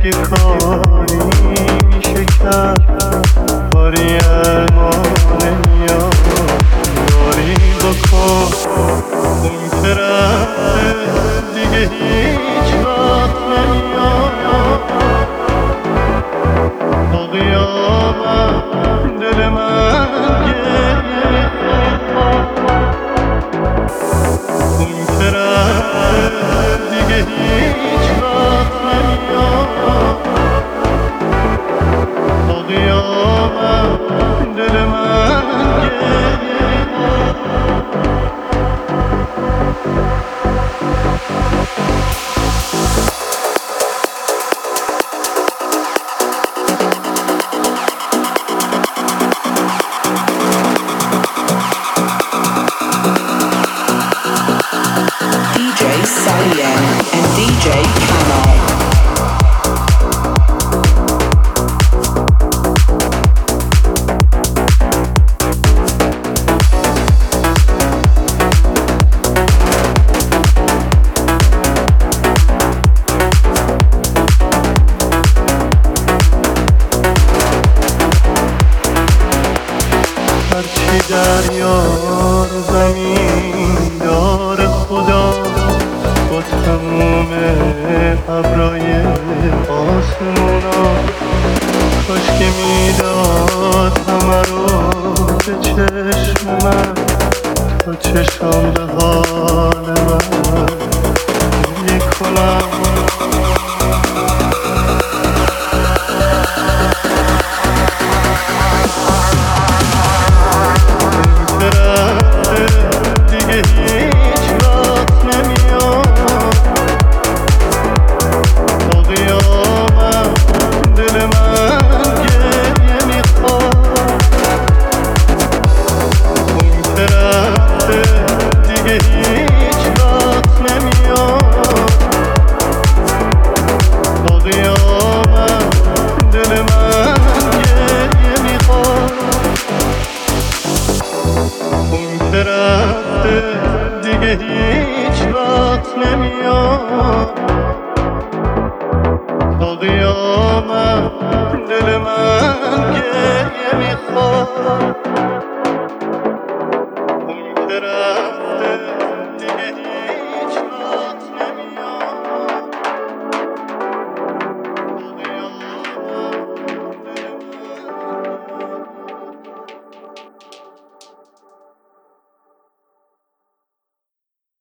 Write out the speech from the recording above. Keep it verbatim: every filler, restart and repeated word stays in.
یه کاری میشه کرد، کاری اما نمیاد. یاری بکن اون که رفته دیگه هیچ وقت نمیاد. تا قیامت دل من گریه میخواد. اون که رفته دیگه هیچ وقت نمیاد. تا قیامت دل من گریه میخواد. D J Salien and D J Camo. هرچی دریا رو زمین داره خدا، با تموم ابرای آسمونا، کاش که میداد همه رو به چشم من، تا چشم به حال من میکنم. دیگه هیچ وقت نمیاد. تا قیامت دل من گریه میخواد.